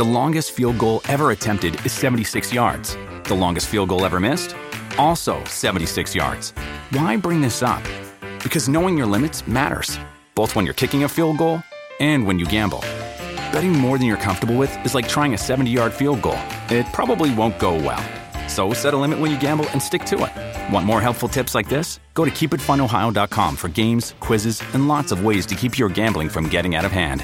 The longest field goal ever attempted is 76 yards. The longest field goal ever missed? Also 76 yards. Why bring this up? Because knowing your limits matters, both when you're kicking a field goal and when you gamble. Betting more than you're comfortable with is like trying a 70-yard field goal. It probably won't go well. So set a limit when you gamble and stick to it. Want more helpful tips like this? Go to keepitfunohio.com for games, quizzes, and lots of ways to keep your gambling from getting out of hand.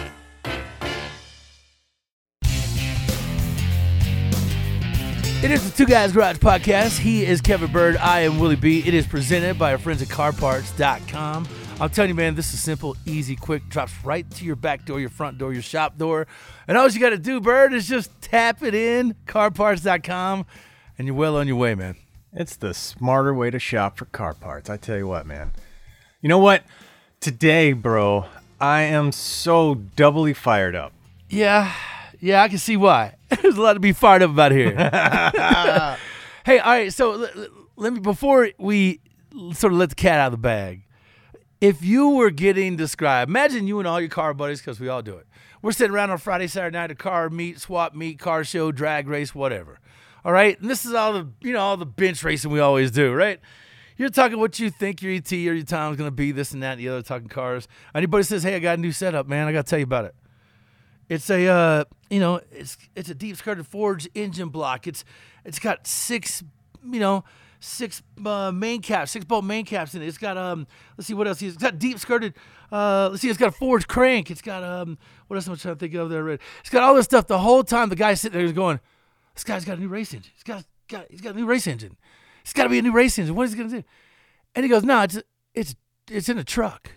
It is the Two Guys Garage Podcast. He is Kevin Bird. I am Willie B. It is presented by our friends at CarParts.com. I'm telling you, man, this is simple, easy, quick. Drops right to your back door, your front door, your shop door. And all you got to do, Bird, is just tap it in, CarParts.com, and you're well on your way, man. It's the smarter way to shop for car parts. I tell you what, man. You know what? Today, bro, I am so doubly fired up. Yeah, I can see why. There's a lot to be fired up about here. Hey, all right, so let me, before we sort of let the cat out of the bag, if you were getting described, imagine you and all your car buddies, because we all do it. We're sitting around on Friday, Saturday night, a car meet, swap meet, car show, drag race, whatever. All right, and this is all the, all the bench racing we always do, right? You're talking what you think your ET or your time's going to be, this and that and the other, talking cars. Anybody says, hey, I got a new setup, man, I got to tell you about it. It's a, it's a deep skirted forged engine block. It's got six main caps, 6-bolt main caps in it. It's got, let's see what else. It's got deep skirted, it's got a forged crank. It's got, what else am I trying to think of there? It's got all this stuff. The whole time the guy's sitting there going, this guy's got a new race engine. He's got a new race engine. It's got to be a new race engine. What is he going to do? And he goes, no, it's in a truck.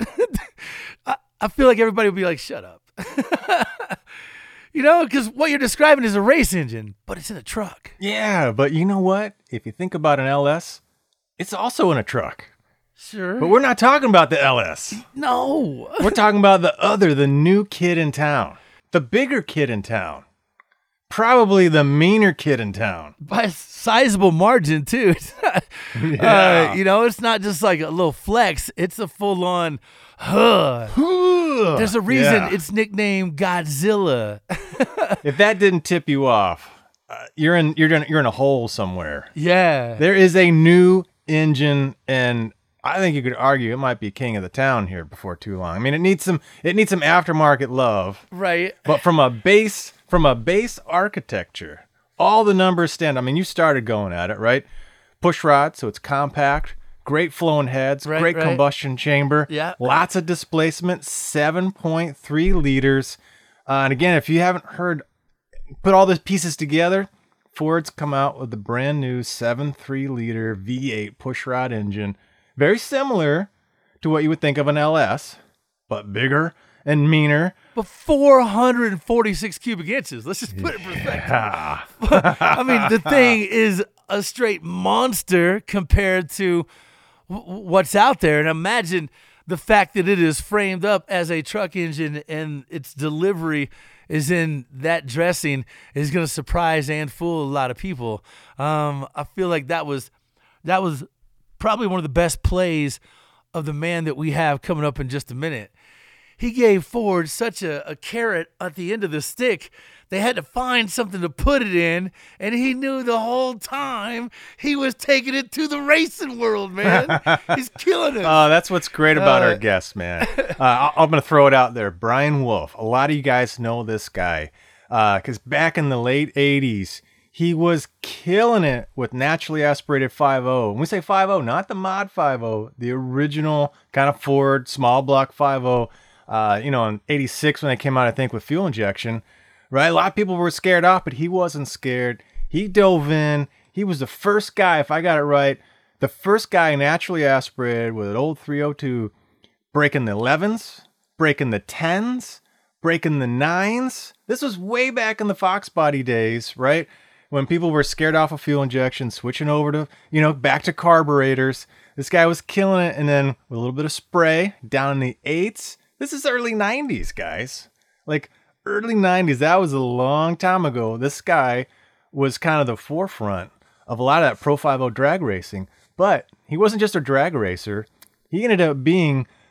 I feel like everybody would be like, shut up. Because what you're describing is a race engine, but it's in a truck. Yeah, but you know what? If you think about an LS, it's also in a truck. Sure. But we're not talking about the LS. No. We're talking about the new kid in town. The bigger kid in town. Probably the meaner kid in town. By a sizable margin, too. It's not, it's not just like a little flex. It's a full-on, There's a reason it's nicknamed Godzilla. If that didn't tip you off, you're in a hole somewhere. Yeah. There is a new engine, and I think you could argue it might be king of the town here before too long. I mean, it needs some aftermarket love. Right. But from a base architecture, all the numbers stand. I mean, you started going at it, right? Push rod, so it's compact. Great flowing heads, great combustion chamber, lots of displacement, 7.3 liters. And again, if you haven't heard, put all the pieces together, Ford's come out with the brand new 7.3 liter V8 pushrod engine. Very similar to what you would think of an LS, but bigger and meaner. But 446 cubic inches. Let's just put it in perspective. I mean, the thing is a straight monster compared to what's out there. And imagine the fact that it is framed up as a truck engine and its delivery is in that dressing is going to surprise and fool a lot of people. I feel like that was probably one of the best plays of the man that we have coming up in just a minute. He gave Ford such a carrot at the end of the stick. They had to find something to put it in, and he knew the whole time he was taking it to the racing world, man. He's killing it. Oh, that's what's great about our guest, man. I'm going to throw it out there. Brian Wolf. A lot of you guys know this guy because back in the late 80s, he was killing it with naturally aspirated 5.0. When we say 5.0, not the mod 5.0, the original kind of Ford small block 5.0. In 86 when they came out, I think, with fuel injection, right? A lot of people were scared off, but he wasn't scared. He dove in. He was the first guy, if I got it right, the first guy naturally aspirated with an old 302, breaking the 11s, breaking the 10s, breaking the 9s. This was way back in the Fox body days, right? When people were scared off of fuel injection, switching over to, back to carburetors. This guy was killing it. And then with a little bit of spray down in the 8s. This is early 90s, guys. Like early 90s, that was a long time ago. This guy was kind of the forefront of a lot of that Pro 5.0 drag racing. But he wasn't just a drag racer. He ended up being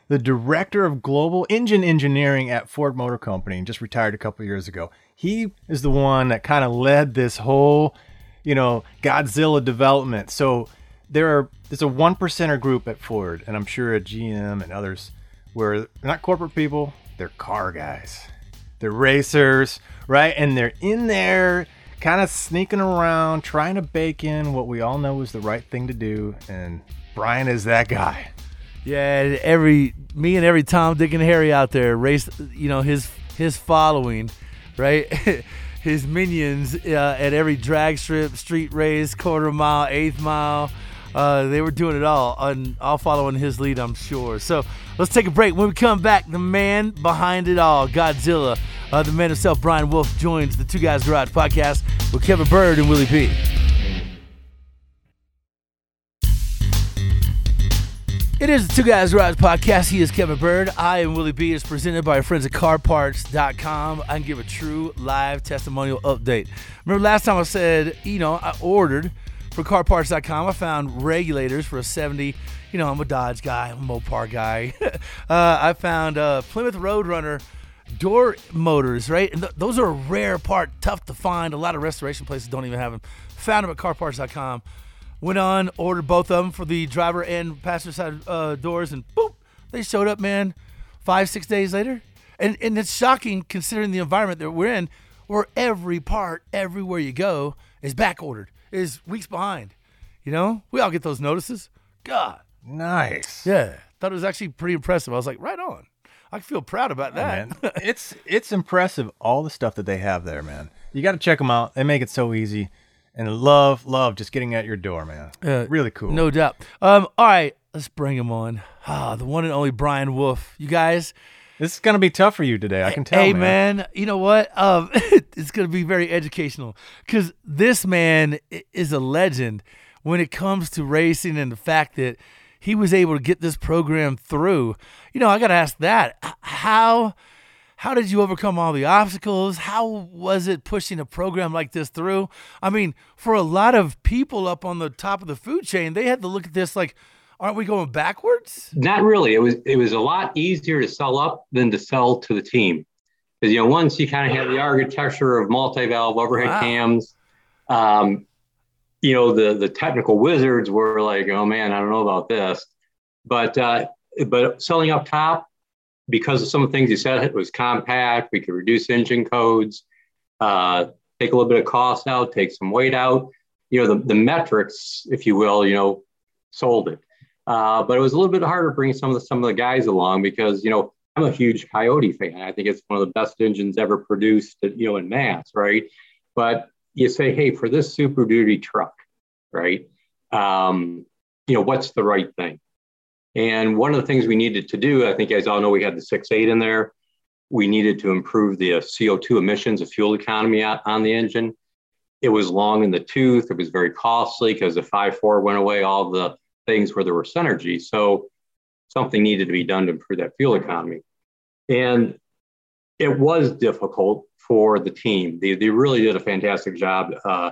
the director of global engine engineering at Ford Motor Company, and just retired a couple years ago. He is the one that kind of led this whole, Godzilla development. So there's a 1%er group at Ford, and I'm sure at GM and others, where they're not corporate people, they're car guys. They're racers, right? And they're in there kind of sneaking around, trying to bake in what we all know is the right thing to do. And Brian is that guy. Yeah, me and every Tom, Dick, and Harry out there race, his following, right? His minions at every drag strip, street race, quarter mile, eighth mile. They were doing it all following his lead, I'm sure. So let's take a break. When we come back, the man behind it all, Godzilla, the man himself, Brian Wolf, joins the Two Guys Garage podcast with Kevin Bird and Willie P. It is the Two Guys Garage podcast. He is Kevin Bird. I am Willie B. It's presented by our friends at CarParts.com. I can give a true live testimonial update. Remember last time I said, I ordered for CarParts.com. I found regulators for a 70. I'm a Dodge guy. I'm a Mopar guy. I found Plymouth Roadrunner door motors, right? And those are a rare part, tough to find. A lot of restoration places don't even have them. Found them at CarParts.com. Went on, ordered both of them for the driver and passenger side doors, and boop, they showed up, man, 5-6 days later. And it's shocking considering the environment that we're in, where every part, everywhere you go, is back ordered, is weeks behind. We all get those notices. God. Nice. Yeah. Thought it was actually pretty impressive. I was like, right on. I feel proud about that. Man. It's impressive, all the stuff that they have there, man. You got to check them out. They make it so easy. And love just getting at your door, man. Really cool. No doubt. All right, let's bring him on. The one and only Brian Wolf. You guys. This is going to be tough for you today. I can tell, Hey, man, you know what? It's going to be very educational because this man is a legend when it comes to racing and the fact that he was able to get this program through. I got to ask that. How did you overcome all the obstacles? How was it pushing a program like this through? I mean, for a lot of people up on the top of the food chain, they had to look at this like, aren't we going backwards? Not really. It was a lot easier to sell up than to sell to the team. Because, once you kind of had the architecture of multi-valve overhead cams, the technical wizards were like, oh man, I don't know about this. But selling up top, because of some of the things you said, it was compact. We could reduce engine codes, take a little bit of cost out, take some weight out. The metrics, if you will, sold it. But it was a little bit harder to bring some of the guys along because, I'm a huge Coyote fan. I think it's one of the best engines ever produced, in mass, right? But you say, hey, for this Super Duty truck, right? What's the right thing? And one of the things we needed to do, I think you guys all know we had the 6.8 in there. We needed to improve the CO2 emissions, the fuel economy on the engine. It was long in the tooth. It was very costly because the 5.4 went away, all the things where there were synergy. So something needed to be done to improve that fuel economy. And it was difficult for the team. They really did a fantastic job.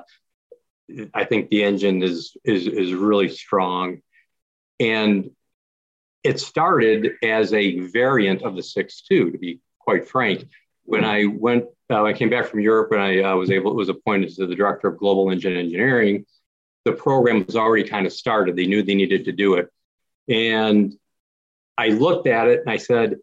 I think the engine is really strong. And it started as a variant of the 6.2, to be quite frank. When I came back from Europe and I was appointed to the director of global engine engineering, the program was already kind of started. They knew they needed to do it. And I looked at it and I said,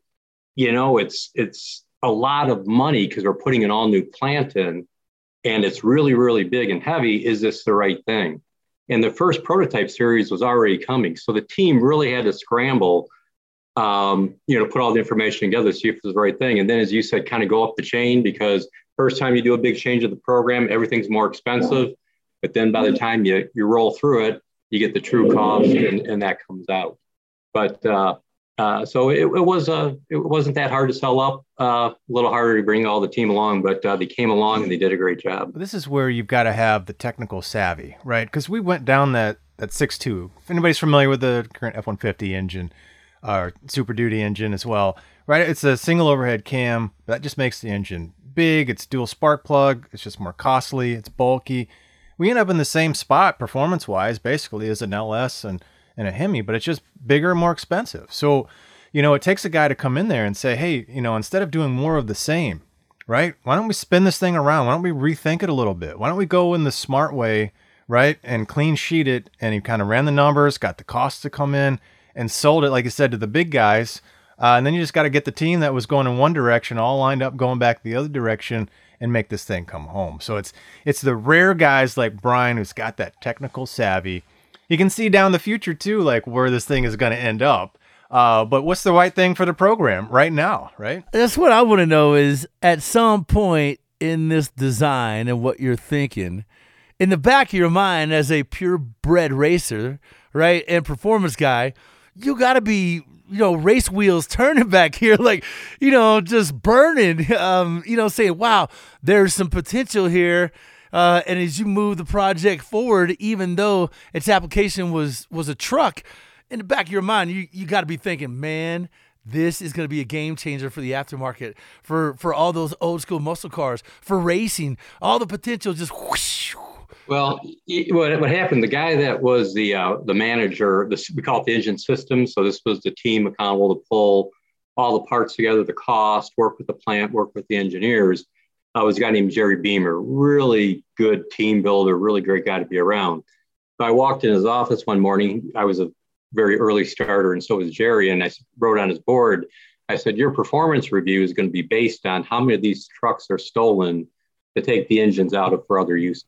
it's a lot of money because we're putting an all new plant in and it's really, really big and heavy. Is this the right thing? And the first prototype series was already coming. So the team really had to scramble, to put all the information together, see if it was the right thing. And then, as you said, kind of go up the chain because first time you do a big change of the program, everything's more expensive. But then by the time you roll through it, you get the true cost and that comes out. But so it wasn't that hard to sell up, a little harder to bring all the team along, but they came along and they did a great job. This is where you've got to have the technical savvy, right? Because we went down that 6.2. If anybody's familiar with the current F-150 engine, or Super Duty engine as well, right? It's a single overhead cam. That just makes the engine big. It's dual spark plug. It's just more costly. It's bulky. We end up in the same spot performance-wise, basically, as an LS and a Hemi, but it's just bigger and more expensive. So, it takes a guy to come in there and say, hey, instead of doing more of the same, right? Why don't we spin this thing around? Why don't we rethink it a little bit? Why don't we go in the smart way, right? And clean sheet it. And he kind of ran the numbers, got the costs to come in and sold it, like you said, to the big guys. And then you just got to get the team that was going in one direction all lined up, going back the other direction, and make this thing come home. So it's the rare guys like Brian who's got that technical savvy. You can see down the future too, like where this thing is going to end up. But what's the right thing for the program right now, right? That's what I want to know is at some point in this design and what you're thinking, in the back of your mind as a purebred racer, right, and performance guy, you got to be, race wheels turning back here, like, just burning, saying, wow, there's some potential here. And as you move the project forward, even though its application was a truck, in the back of your mind, you got to be thinking, man, this is going to be a game changer for the aftermarket, for all those old school muscle cars, for racing, all the potential just whoosh. Well, what happened, the guy that was the manager, we call it the engine system. So this was the team accountable to pull all the parts together, the cost, work with the plant, work with the engineers. Was a guy named Jerry Beamer, really good team builder, really great guy to be around. So I walked in his office one morning. I was a very early starter, and so was Jerry. And I wrote on his board, I said, your performance review is going to be based on how many of these trucks are stolen to take the engines out of for other uses.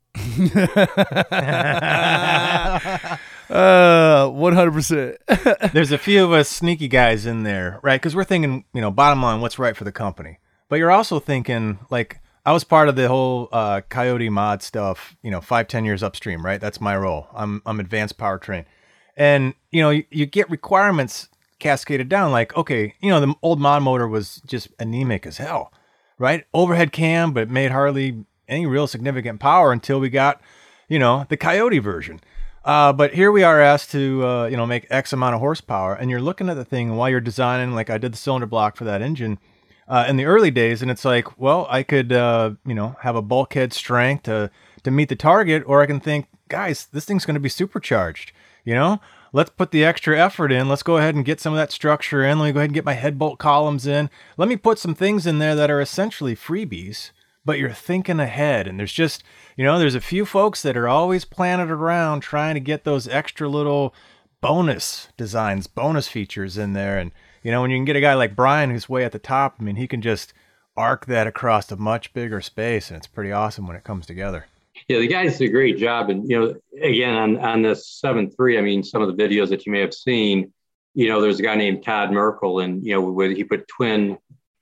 100%. There's a few of us sneaky guys in there, right? Because we're thinking, bottom line, what's right for the company. But you're also thinking, like, I was part of the whole Coyote mod stuff, 5-10 years upstream, right? That's my role. I'm advanced powertrain. And, you get requirements cascaded down, like, okay, the old mod motor was just anemic as hell, right? Overhead cam, but it made hardly any real significant power until we got, the Coyote version. But here we are asked to, make X amount of horsepower, and you're looking at the thing, and while you're designing, like I did the cylinder block for that engine in the early days, and it's like, well, I could, have a bulkhead strength to meet the target, or I can think, guys, this thing's going to be supercharged, Let's put the extra effort in. Let's go ahead and get some of that structure in. Let me go ahead and get my head bolt columns in. Let me put some things in there that are essentially freebies, but you're thinking ahead. And there's just, there's a few folks that are always planning around trying to get those extra little bonus designs, bonus features in there. And, when you can get a guy like Brian, who's way at the top, I mean, he can just arc that across a much bigger space. And it's pretty awesome when it comes together. Yeah, the guys did a great job. And, again, on this 7.3, I mean, some of the videos that you may have seen, there's a guy named Todd Merkel, and, he put twin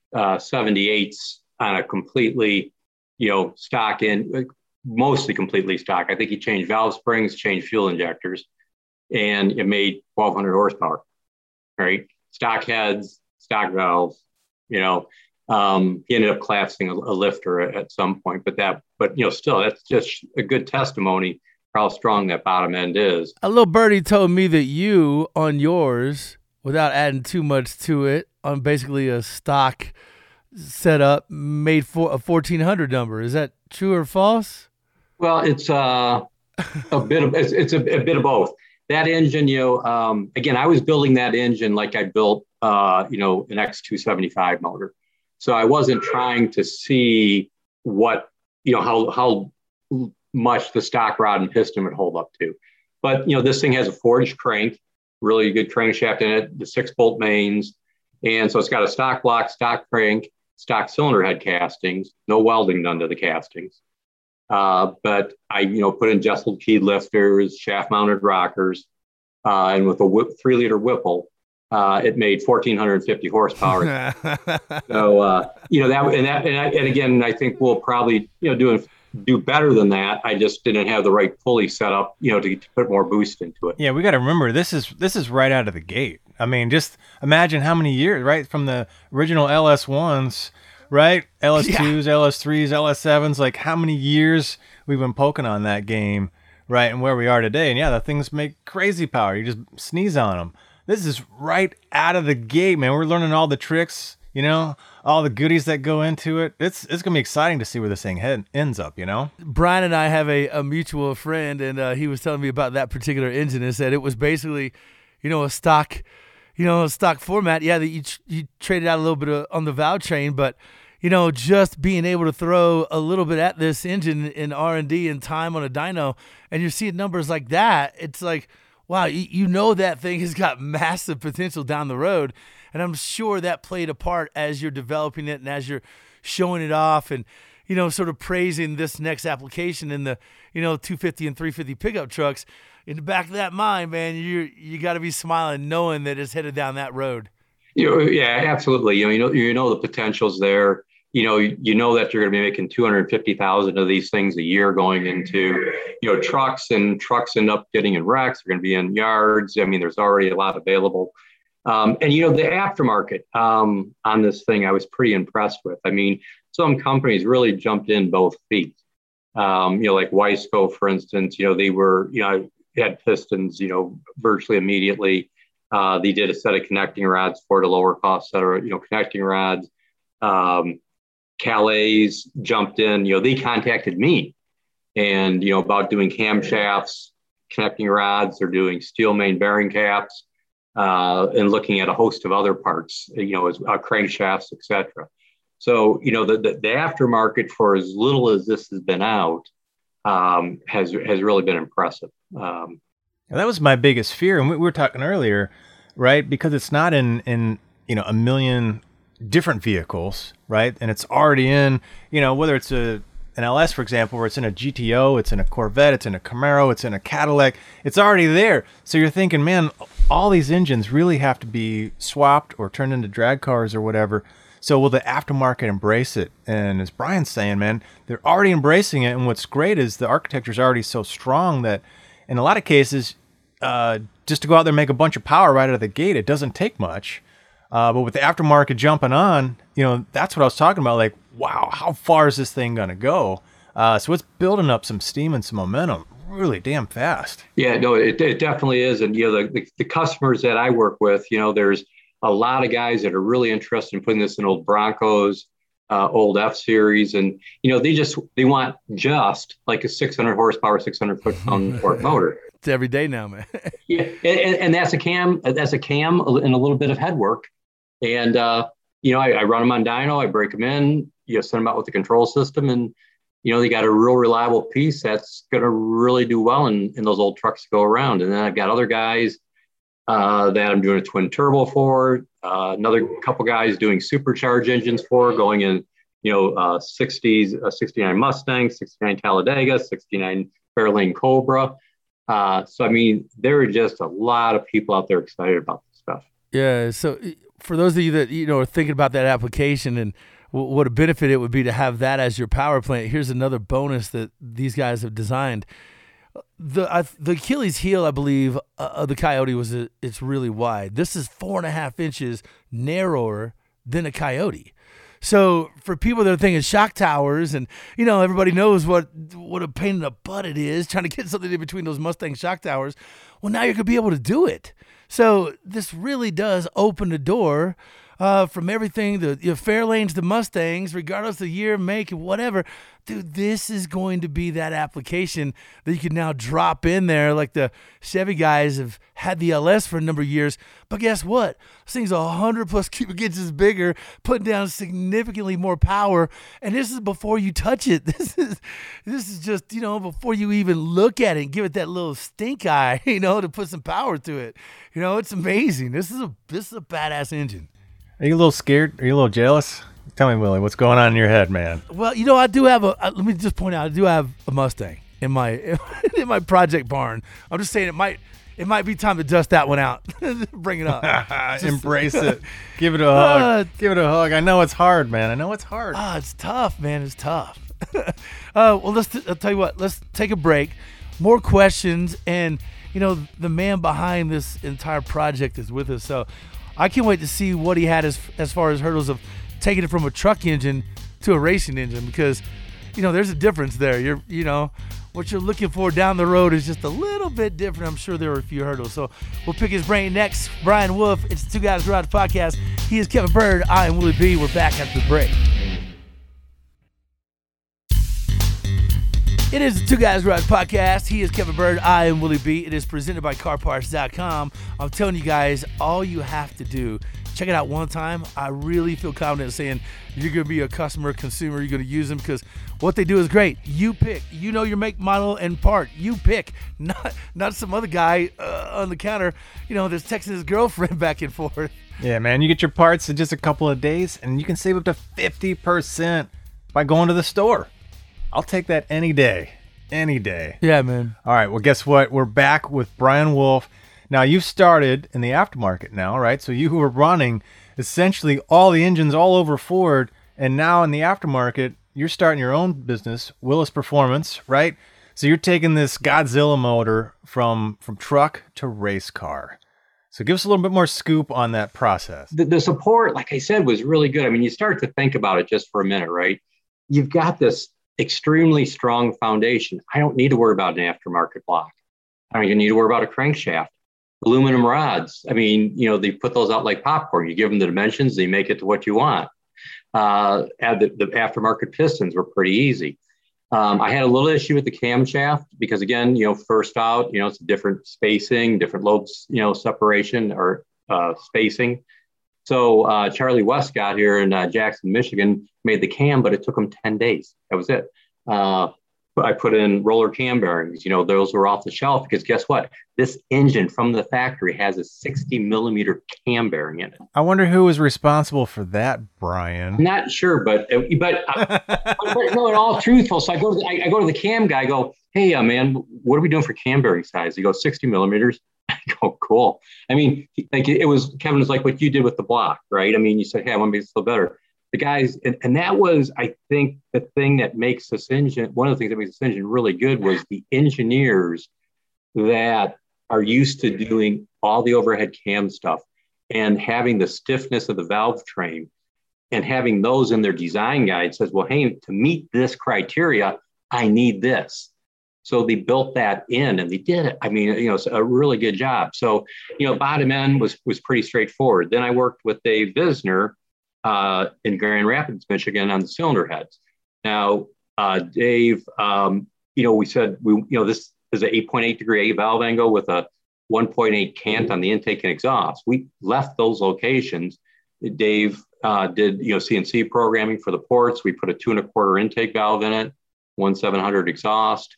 78s on a completely, stock in, mostly completely stock. I think he changed valve springs, changed fuel injectors, and it made 1,200 horsepower, right? Stock heads, stock valves, he ended up collapsing a lifter at some point, but still, that's just a good testimony for how strong that bottom end is. A little birdie told me that you, on yours, without adding too much to it, on basically a stock setup, made for a 1,400 number. Is that true or false? Well, it's a bit of it's a bit of both. That engine, again, I was building that engine like I built, an X275 motor. So I wasn't trying to see what, how much the stock rod and piston would hold up to. But, this thing has a forged crank, really good crankshaft in it, the 6-bolt mains. And so it's got a stock block, stock crank, stock cylinder head castings, no welding done to the castings. But I, put in Jesselt keyed lifters, shaft mounted rockers, and with a 3-liter Whipple, it made 1,450 horsepower. So, and again, I think we'll probably, do better than that. I just didn't have the right pulley set up, to put more boost into it. Yeah, we got to remember this is right out of the gate. I mean, just imagine how many years, right, from the original LS1s, right, LS2s, LS3s, LS7s, like how many years we've been poking on that game, right, and where we are today. And yeah, the things make crazy power. You just sneeze on them. This is right out of the gate, man. We're learning all the tricks, all the goodies that go into it. It's going to be exciting to see where this thing ends up, Brian and I have a mutual friend, and he was telling me about that particular engine and said it was basically, a stock stock format, yeah, that you traded out a little bit on the Valvetrain, but just being able to throw a little bit at this engine in R&D and time on a dyno, and you're seeing numbers like that, it's like, wow, that thing has got massive potential down the road. And I'm sure that played a part as you're developing it and as you're showing it off and, sort of praising this next application in the, 250 and 350 pickup trucks. In the back of that mind, man, you got to be smiling knowing that it's headed down that road. Yeah, absolutely. The potential's there. That you're going to be making 250,000 of these things a year going into, trucks, and trucks end up getting in wrecks. They're going to be in yards. I mean, there's already a lot available. And the aftermarket on this thing, I was pretty impressed with. I mean, some companies really jumped in both feet. Like Wiseco, for instance, they were, had pistons, virtually immediately. They did a set of connecting rods for the lower cost set of, connecting rods. Calais jumped in, they contacted me and, about doing camshafts, connecting rods. They're doing steel main bearing caps and looking at a host of other parts, as crankshafts, etc. So, the aftermarket, for as little as this has been out, has really been impressive. That was my biggest fear. And we were talking earlier, right? Because it's not in a million different vehicles, right? And it's already in, whether it's an LS, for example, where it's in a GTO, it's in a Corvette, it's in a Camaro, it's in a Cadillac, it's already there. So you're thinking, man, all these engines really have to be swapped or turned into drag cars or whatever. So will the aftermarket embrace it? And as Brian's saying, man, they're already embracing it. And what's great is the architecture is already so strong that in a lot of cases, just to go out there and make a bunch of power right out of the gate, it doesn't take much. But with the aftermarket jumping on, that's what I was talking about. Like, wow, how far is this thing going to go? So it's building up some steam and some momentum really damn fast. Yeah, no, it definitely is. And, the customers that I work with, there's a lot of guys that are really interested in putting this in old Broncos, old F-Series. And, they want just like a 600 horsepower, 600 foot-pound torque motor. It's every day now, man. Yeah, and that's a cam and a little bit of head work. And, I run them on dyno, I break them in, send them out with the control system, and, they got a real reliable piece that's going to really do well in those old trucks to go around. And then I've got other guys that I'm doing a twin turbo for, another couple guys doing supercharged engines for, going in, 60s, 69 Mustang, 69 Talladega, 69 Fairlane Cobra. So, I mean, there are just a lot of people out there excited about this stuff. Yeah. So for those of you that, are thinking about that application and what a benefit it would be to have that as your power plant, here's another bonus that these guys have designed. The Achilles heel, I believe, of the Coyote was it's really wide. This is 4.5 inches narrower than a Coyote. So for people that are thinking shock towers, and everybody knows what a pain in the butt it is trying to get something in between those Mustang shock towers. Well, now you're gonna be able to do it. So this really does open the door from everything, the Fairlanes, the Mustangs, regardless of the year, make, whatever. Dude, this is going to be that application that you can now drop in there, like the Chevy guys have had the LS for a number of years. But guess what? This thing's 100 plus cubic inches bigger, putting down significantly more power. And this is before you touch it. This is just, before you even look at it and give it that little stink eye, to put some power to it. It's amazing. This is a badass engine. Are you a little scared? Are you a little jealous? Tell me, Willie, what's going on in your head, man? Well, I do have let me just point out, I do have a Mustang in my in my project barn. I'm just saying it might be time to dust that one out. Bring it up. Embrace it. Give it a hug. Give it a hug. I know it's hard, man. I know it's hard. It's tough, man. It's tough. Well, I'll tell you what. Let's take a break. More questions, and the man behind this entire project is with us. So I can't wait to see what he had as far as hurdles of taking it from a truck engine to a racing engine, because there's a difference there. What you're looking for down the road is just a little bit different. I'm sure there are a few hurdles. So we'll pick his brain next. Brian Wolf, it's the Two Guys Garage Podcast. He is Kevin Bird. I am Willie B. We're back after the break. It is the Two Guys Garage Podcast. He is Kevin Bird. I am Willie B. It is presented by CarParts.com. I'm telling you guys, all you have to do, check it out one time. I really feel confident saying you're going to be a customer, consumer. You're going to use them because what they do is great. You pick. You know your make, model, and part. You pick. Not some other guy on the counter, that's texting his girlfriend back and forth. Yeah, man. You get your parts in just a couple of days, and you can save up to 50% by going to the store. I'll take that any day. Any day. Yeah, man. All right. Well, guess what? We're back with Brian Wolf. Now, you've started in the aftermarket now, right? So you were running essentially all the engines all over Ford, and now in the aftermarket, you're starting your own business, Willis Performance, right? So you're taking this Godzilla motor from truck to race car. So give us a little bit more scoop on that process. The support, like I said, was really good. I mean, you start to think about it just for a minute, right? You've got this extremely strong foundation. I don't need to worry about an aftermarket block. I don't even need to worry about a crankshaft. Aluminum rods. I mean, they put those out like popcorn. You give them the dimensions, they make it to what you want. Add the aftermarket pistons were pretty easy. I had a little issue with the camshaft because, again, first out, it's a different spacing, different lobes, separation or spacing. So Charlie West got here in Jackson, Michigan, made the cam, but it took him 10 days. That was it. I put in roller cam bearings. Those were off the shelf because guess what? This engine from the factory has a 60 millimeter cam bearing in it. I wonder who was responsible for that, Brian. I'm not sure, but no, in all truthful. So I go to the cam guy. I go, hey, man, what are we doing for cam bearing size? He goes 60 millimeters. I go, cool. I mean, Kevin was like what you did with the block, right? I mean, you said, hey, I want to be a little better. The guys, and that was, I think, the thing that makes this engine, one of the things that makes this engine really good was the engineers that are used to doing all the overhead cam stuff and having the stiffness of the valve train and having those in their design guide says, well, hey, to meet this criteria, I need this. So they built that in and they did it. I mean, it's a really good job. So, bottom end was pretty straightforward. Then I worked with Dave Visner in Grand Rapids, Michigan on the cylinder heads. Now, Dave, we said, this is an 8.8 degree A valve angle with a 1.8 cant on the intake and exhaust. We left those locations. Dave did, CNC programming for the ports. We put a 2 1/4 intake valve in it, 1/700 exhaust.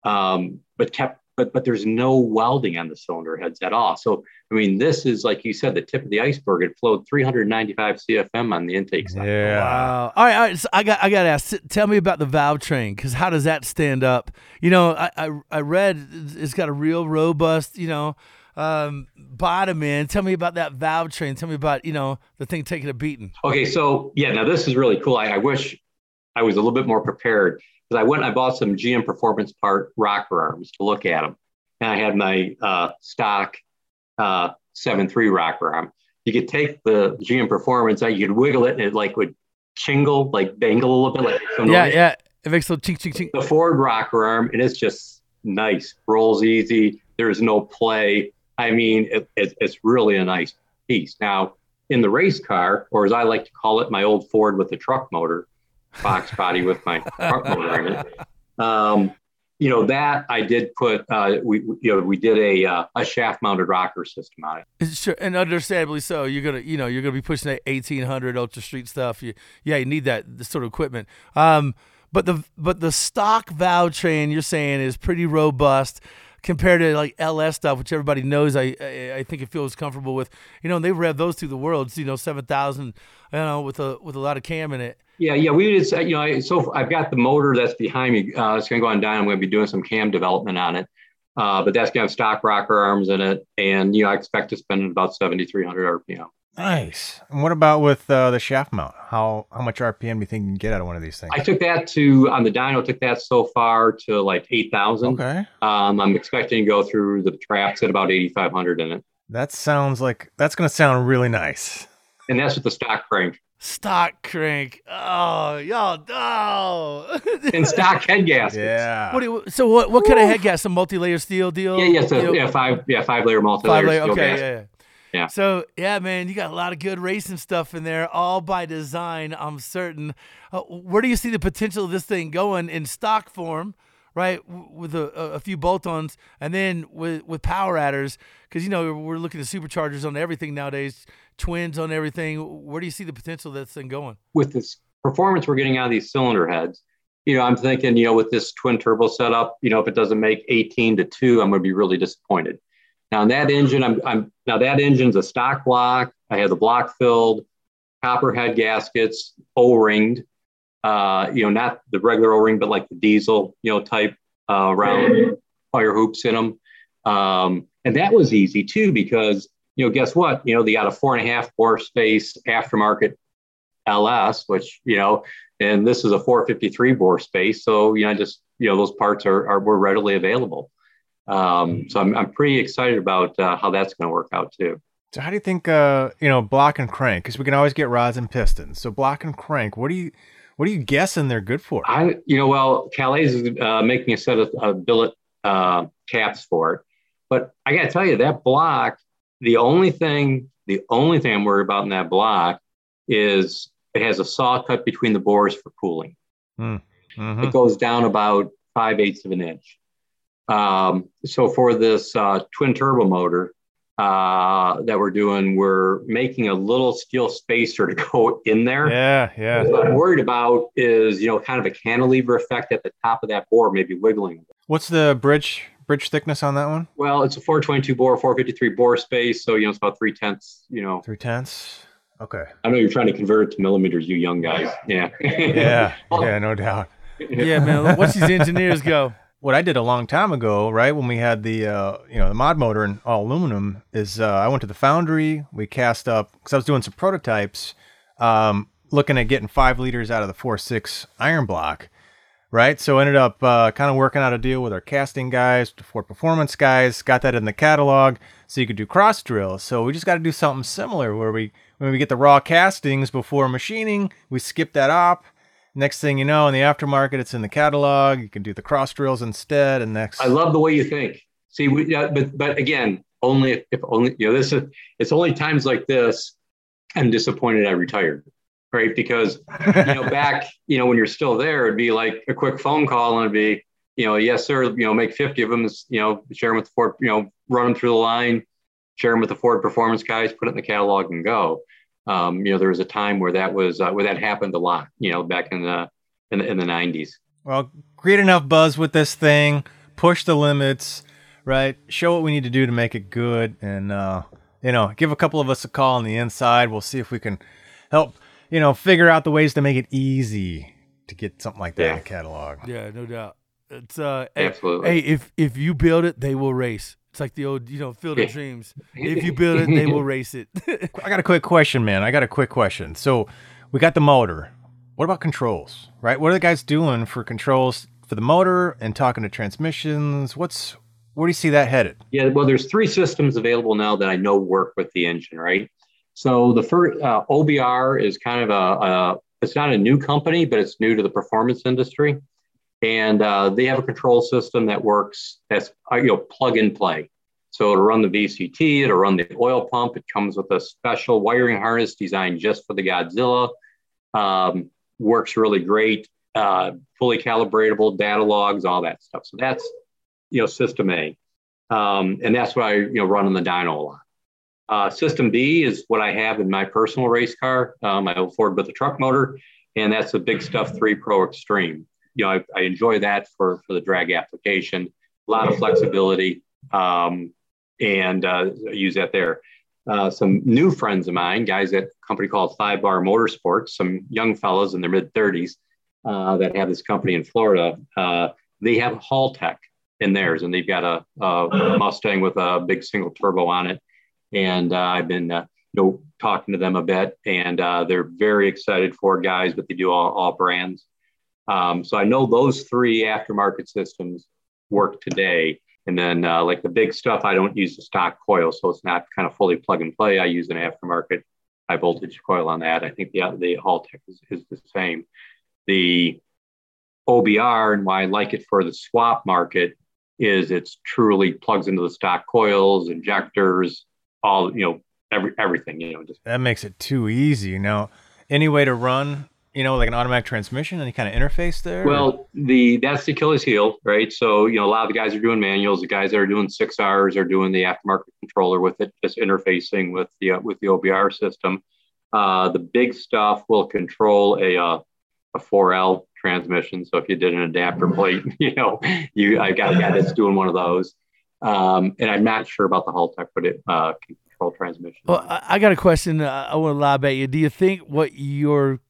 But there's no welding on the cylinder heads at all. So, I mean, this is, like you said, the tip of the iceberg. It flowed 395 CFM on the intake side. Yeah. Wow. All right. So I got to ask, tell me about the valve train, because how does that stand up? I read it's got a real robust, bottom end. Tell me about that valve train. Tell me about, the thing taking a beating. Okay. So, yeah, now this is really cool. I wish I was a little bit more prepared. Because I went and I bought some GM Performance part rocker arms to look at them. And I had my stock 7.3 rocker arm. You could take the GM Performance, you could wiggle it and it would chingle, dangle a little bit. Yeah. It makes a little chink, chink, chink. The Ford rocker arm, and it's just nice. Rolls easy. There's no play. I mean, it's really a nice piece. Now, in the race car, or as I like to call it, my old Ford with the truck motor, box body with my truck motor in it. That I did put. We did a shaft mounted rocker system on it. Sure, and understandably so. You're gonna be pushing that 1800 Ultra Street stuff. You need this sort of equipment. But the stock valve train you're saying is pretty robust compared to LS stuff, which everybody knows. I think it feels comfortable with. They rev those through the world. 7,000. With a lot of cam in it. Yeah, we did. So I've got the motor that's behind me. It's going to go on down. I'm going to be doing some cam development on it, but that's going to have stock rocker arms in it, and I expect to spend about 7,300 RPM. Nice. And what about with the shaft mount? How much RPM do you think you can get out of one of these things? I took that on the dyno. Took that so far to 8,000. Okay. I'm expecting to go through the traps at about 8,500 in it. That sounds like that's going to sound really nice. And that's with the stock crank. Stock crank. Oh, y'all. Oh. And stock head gaskets. Yeah. What kind of head gasket? Some multi-layer steel deal? Yeah. So, 5-layer multi-layer steel okay, gasket. Yeah. So, man, you got a lot of good racing stuff in there, all by design, I'm certain. Where do you see the potential of this thing going in stock form, right, with a few bolt-ons, and then with power adders, because we're looking at superchargers on everything nowadays, twins on everything. Where do you see the potential of that thing going? With this performance we're getting out of these cylinder heads, I'm thinking, with this twin turbo setup, if it doesn't make 18 to 2, I'm going to be really disappointed. Now that engine, that engine's a stock block. I have the block filled, copper head gaskets, O-ringed, not the regular O-ring, but like the diesel, type round fire hoops in them. And that was easy too, because, guess what? They got a 4.5 bore space aftermarket LS, which, and this is a 453 bore space. So, those parts were readily available. So I'm pretty excited about how that's going to work out too. So how do you think, block and crank? Because we can always get rods and pistons. So block and crank, what are you guessing they're good for? Calais is making a set of billet caps for it. But I got to tell you, that block, the only thing I'm worried about in that block is it has a saw cut between the bores for cooling. Mm-hmm. It goes down about 5/8 of an inch. So for this twin turbo motor that we're doing, we're making a little steel spacer to go in there. Yeah. What I'm worried about is, kind of a cantilever effect at the top of that bore, maybe wiggling. What's the bridge thickness on that one? Well, it's a 422 bore, 453 bore space. So, it's about 3/10, 3/10. Okay. I know you're trying to convert it to millimeters, you young guys. Yeah. Yeah, no doubt. Yeah, man. Watch these engineers go. What I did a long time ago, right, when we had the the mod motor in all aluminum, is I went to the foundry. We cast up, because I was doing some prototypes, looking at getting 5 liters out of the 4.6 iron block, right? So I ended up kind of working out a deal with our casting guys, the Ford Performance guys, got that in the catalog so you could do cross drills. So we just got to do something similar where when we get the raw castings before machining, we skip that op. Next thing you know, in the aftermarket, it's in the catalog. You can do the cross drills instead. And next, I love the way you think. See, but again, if only it's only times like this I'm disappointed I retired, right? Because back when you're still there, it'd be like a quick phone call and it'd be yes sir, make 50 of them, share them with the Ford, run them through the line, share them with the Ford Performance guys, put it in the catalog and go. There was a time where that happened a lot, back in the 90s. Well, create enough buzz with this thing, push the limits, right? Show what we need to do to make it good, and give a couple of us a call on the inside. We'll see if we can help, figure out the ways to make it easy to get something like that in the catalog. Yeah, no doubt. It's absolutely. Hey, if you build it, they will race. It's like the old, Field of Dreams. If you build it, they will race it. I got a quick question, man. So we got the motor. What about controls, right? What are the guys doing for controls for the motor and talking to transmissions? Where do you see that headed? Yeah, well, there's 3 systems available now that I know work with the engine, right? So the first, OBR is kind of it's not a new company, but it's new to the performance industry. And they have a control system that works as plug and play. So it'll run the VCT, it'll run the oil pump. It comes with a special wiring harness designed just for the Godzilla. Works really great, fully calibratable, data logs, all that stuff. So that's system A, and that's what I run on the dyno a lot. System B is what I have in my personal race car, my old Ford with the truck motor, and that's the Big Stuff 3 Pro Extreme. I enjoy that for the drag application, a lot of flexibility, and use that there. Some new friends of mine, guys at a company called 5 Bar Motorsports, some young fellows in their mid-30s that have this company in Florida. They have Haltech in theirs, and they've got a Mustang with a big single turbo on it. And I've been talking to them a bit, and they're very excited for guys, but they do all brands. So I know those 3 aftermarket systems work today. And then like the Big Stuff, I don't use the stock coil, so it's not kind of fully plug and play. I use an aftermarket high voltage coil on that. I think the Haltech is the same. The OBR, and why I like it for the swap market, is it's truly plugs into the stock coils, injectors, all everything. Just that makes it too easy. Now, any way to run like an automatic transmission, any kind of interface there? Well, that's the Achilles heel, right? So, a lot of the guys are doing manuals. The guys that are doing 6Rs are doing the aftermarket controller with it, just interfacing with the OBR system. The big stuff will control a 4L transmission. So if you did an adapter plate, I got a guy that's doing one of those. And I'm not sure about the Haltech, but it can control transmission. Well, I got a question. I want to lob at you. Do you think what your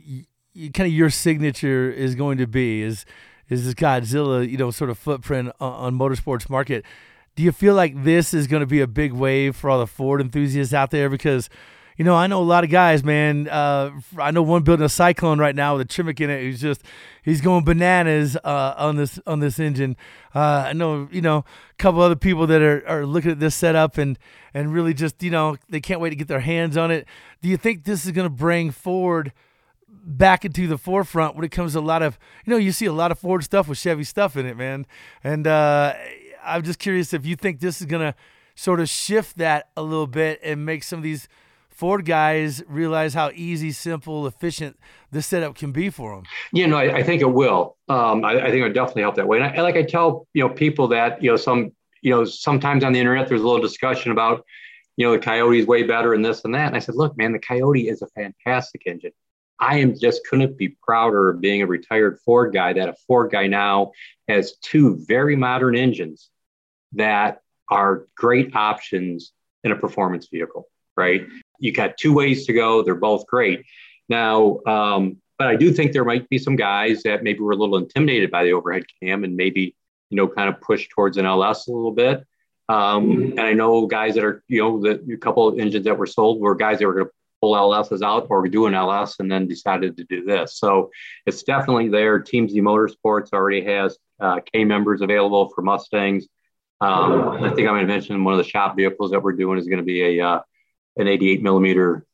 signature is going to be is this Godzilla, sort of footprint on motorsports market? Do you feel like this is going to be a big wave for all the Ford enthusiasts out there? Because I know a lot of guys, man. I know one building a Cyclone right now with a Tremec in it. He's going bananas on this engine. I know, a couple other people that are looking at this setup and really just, they can't wait to get their hands on it. Do you think this is going to bring Ford back into the forefront when it comes to a lot of, you see a lot of Ford stuff with Chevy stuff in it, man. And I'm just curious if you think this is going to sort of shift that a little bit and make some of these Ford guys realize how easy, simple, efficient this setup can be for them. I think it will. I think it'll definitely help that way. And I tell, people that, sometimes on the internet, there's a little discussion about, the Coyote is way better and this and that. And I said, look, man, the Coyote is a fantastic engine. I couldn't be prouder of being a retired Ford guy, that a Ford guy now has two very modern engines that are great options in a performance vehicle, right? You got two ways to go. They're both great. Now, but I do think there might be some guys that maybe were a little intimidated by the overhead cam and maybe, kind of push towards an LS a little bit. And I know guys that are, a couple of engines that were sold were guys that were going to pull LSs out or do an LS and then decided to do this. So it's definitely there. Team Z Motorsports already has K members available for Mustangs. I think I might mention one of the shop vehicles that we're doing is going to be an 88 millimeter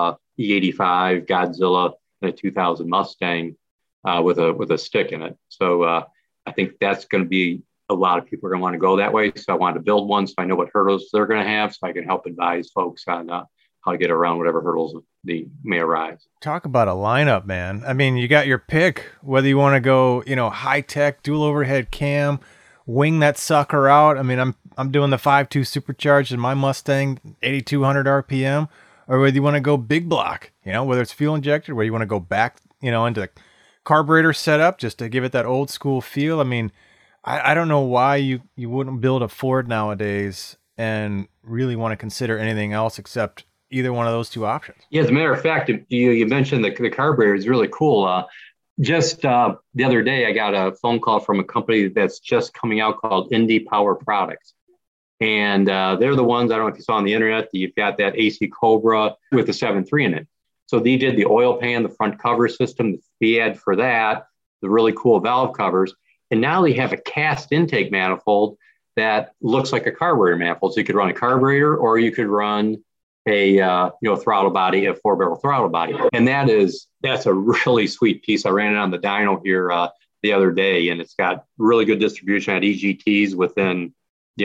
E85 Godzilla and a 2000 Mustang with a stick in it. So I think that's going to be, a lot of people are going to want to go that way. So I wanted to build one so I know what hurdles they're going to have so I can help advise folks on how to get around whatever hurdles may arise. Talk about a lineup, man. I mean, you got your pick, whether you want to go, high tech, dual overhead cam, wing that sucker out. I mean, I'm doing the 5.2 supercharged in my Mustang, 8,200 RPM, or whether you want to go big block, whether it's fuel injected, whether you want to go back, into the carburetor setup just to give it that old school feel. I mean, I don't know why you wouldn't build a Ford nowadays and really want to consider anything else except either one of those two options. Yeah, as a matter of fact, you mentioned the carburetor is really cool. Just the other day, I got a phone call from a company that's just coming out called Indy Power Products. And they're the ones, I don't know if you saw on the internet, you've got that AC Cobra with the 7.3 in it. So they did the oil pan, the front cover system, the Fiat for that, the really cool valve covers. And now they have a cast intake manifold that looks like a carburetor manifold. So you could run a carburetor or you could run a throttle body, a 4-barrel throttle body. And that's a really sweet piece. I ran it on the dyno here the other day, and it's got really good distribution at EGTs within,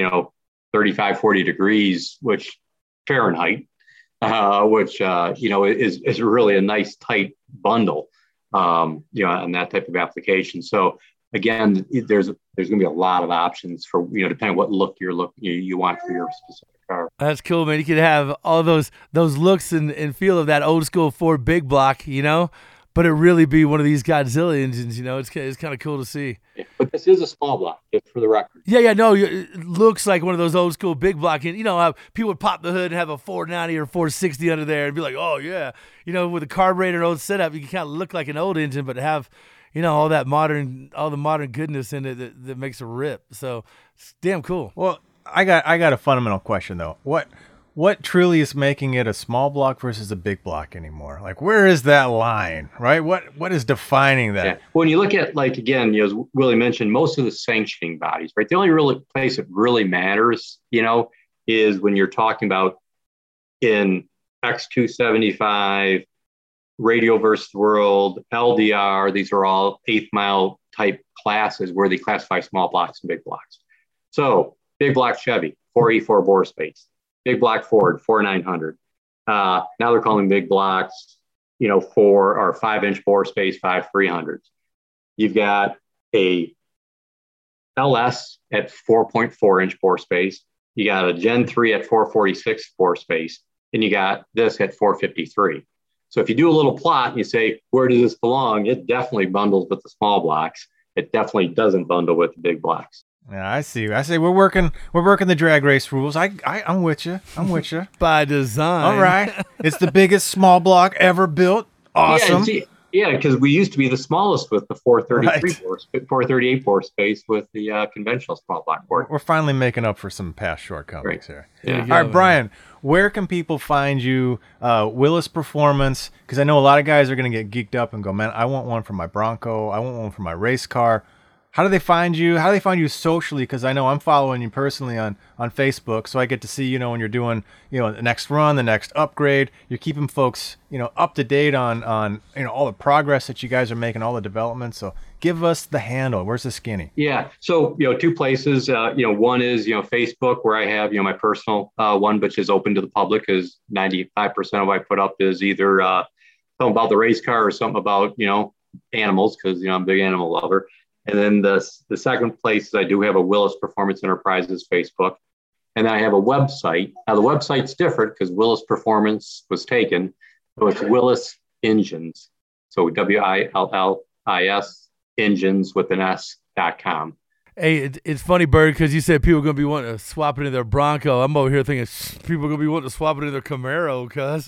35, 40 degrees, which Fahrenheit, which is really a nice tight bundle, on that type of application. So again, there's going to be a lot of options for, depending on what look you want for your specific car. That's cool, man. You could have all those looks and feel of that old school Ford big block, but it really be one of these Godzilla engines, it's kind of cool to see. Yeah, but this is a small block, just for the record. Yeah, no, it looks like one of those old school big block, and how people would pop the hood and have a 490 or 460 under there and be like, oh yeah, with a carburetor and old setup, you can kind of look like an old engine, but have all the modern goodness in it that makes a rip. So it's damn cool. Well, I got a fundamental question though. What truly is making it a small block versus a big block anymore? Like, where is that line, right? What is defining that? Yeah. When you look at, again, as Willie mentioned, most of the sanctioning bodies, right? The only really place it really matters, is when you're talking about in X275, Radio versus World, LDR, these are all 8th mile type classes where they classify small blocks and big blocks. So big block Chevy, 4E4 bore space. Big block Ford, 4900. Now they're calling big blocks for our 5-inch bore space, 5 300s. You've got a LS at 4.4-inch bore space. You got a Gen 3 at 446 bore space, and you got this at 453. So if you do a little plot and you say, where does this belong? It definitely bundles with the small blocks. It definitely doesn't bundle with the big blocks. Yeah, I see. I say we're working the drag race rules. I'm with you. By design. All right. It's the biggest small block ever built. Awesome. Yeah, because we used to be the smallest with the 438 bore space with the conventional small block board. We're finally making up for some past shortcomings here. Yeah. All right, Brian, where can people find you? Willis Performance, because I know a lot of guys are going to get geeked up and go, man, I want one for my Bronco. I want one for my race car. How do they find you? How do they find you socially? Because I know I'm following you personally on Facebook, so I get to see, when you're doing, the next run, the next upgrade. You're keeping folks, up to date on all the progress that you guys are making, all the development. So give us the handle. Where's the skinny? Yeah. So, 2 places. One is, Facebook, where I have, my personal one, which is open to the public, because 95% of what I put up is either something about the race car or something about, animals, because, I'm a big animal lover. And then the second place is I do have a Willis Performance Enterprises Facebook. And then I have a website. Now, the website's different because Willis Performance was taken. So it's Willis Engines. So WILLIS engines with an S.com. Hey, it's funny, Bird, because you said people are going to be wanting to swap it in their Bronco. I'm over here thinking people are going to be wanting to swap it in their Camaro, cuz.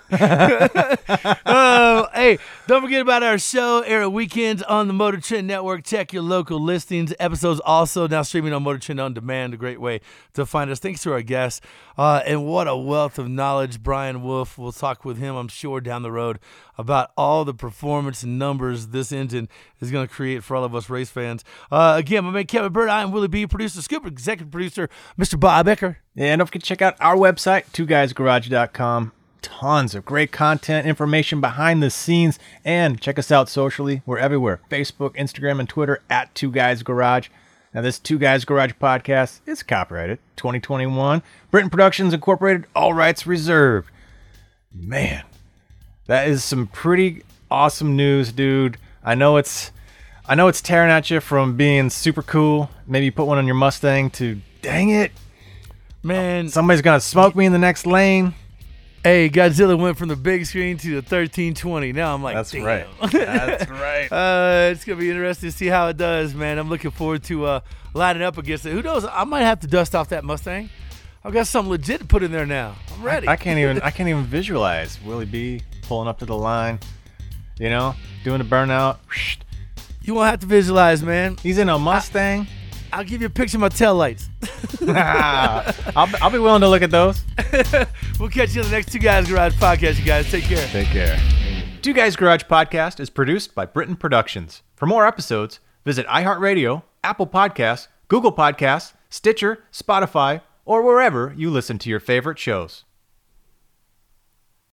Hey, don't forget about our show, air at weekends on the Motor Trend Network. Check your local listings. Episodes also now streaming on Motor Trend On Demand, a great way to find us. Thanks to our guests. And what a wealth of knowledge, Brian Wolf. We'll talk with him, I'm sure, down the road about all the performance and numbers this engine is going to create for all of us race fans. Again, my man Kevin Bird, I am Willie B, producer, scoop executive producer, Mr. Bob Ecker. Yeah, and don't forget to check out our website, twoguysgarage.com. Tons of great content, information behind the scenes, and check us out socially. We're everywhere. Facebook, Instagram, and Twitter at 2guysgarage. Now, this 2 Guys Garage podcast is copyrighted 2021. Britain Productions Incorporated, all rights reserved. Man, that is some pretty awesome news, dude. I know it's tearing at you from being super cool. Maybe you put one on your Mustang to, dang it, man, somebody's gonna smoke me in the next lane. Hey, Godzilla went from the big screen to the 1320. Now I'm like, that's damn. Right. That's right. It's gonna be interesting to see how it does, man. I'm looking forward to lining up against it. Who knows? I might have to dust off that Mustang. I've got something legit to put in there now. I'm ready. I can't even visualize Willie B pulling up to the line, doing a burnout. You won't have to visualize, man. He's in a Mustang. I'll give you a picture of my taillights. I'll be willing to look at those. We'll catch you on the next 2 Guys Garage podcast, you guys. Take care. Take care. 2 Guys Garage podcast is produced by Britain Productions. For more episodes, visit iHeartRadio, Apple Podcasts, Google Podcasts, Stitcher, Spotify, or wherever you listen to your favorite shows.